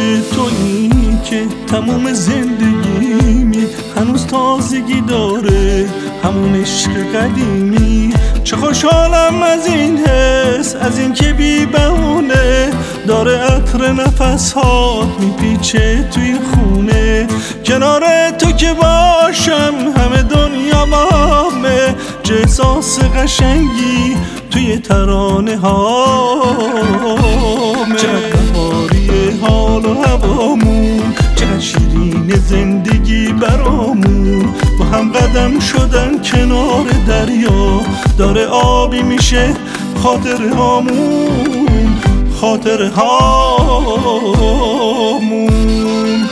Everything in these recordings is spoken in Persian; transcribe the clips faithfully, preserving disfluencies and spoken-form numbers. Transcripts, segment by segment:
تویی که تموم زندگیمی هنوز تازگی داره، همون عشق قدیمی. چه خوشحالم از این حس، از این که بی بهونه داره عطر نفسات میپیچه توی خونه. کنار تو که باشم همه دنیا بامه، چه احساس قشنگی توی ترانه هامه. چقدر بهاریه حال و هوامون، چقدر شیرین زندگی برامون. با هم قدم شدن کنار دریا، داره آبی میشه خاطر هامون، خاطر هامون.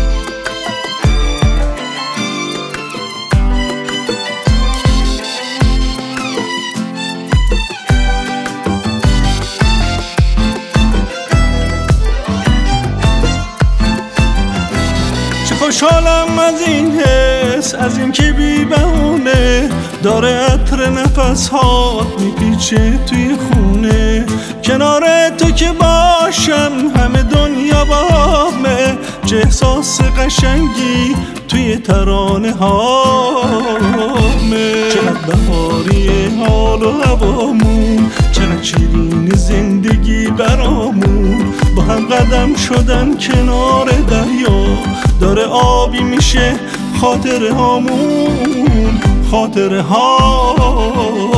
خوشحالم از این حس، از این که بی بهونه داره عطر نفسات میپیچه توی خونه. کنار تو که باشم همه دنیا بامه، چه احساس قشنگی توی ترانه هامه. چقدر بهاریه حال و هوامون، چقدر شیرین زندگی برامون. با هم قدم شدن کنار دریا، داره آبی میشه خاطر هامون، خاطر هامون.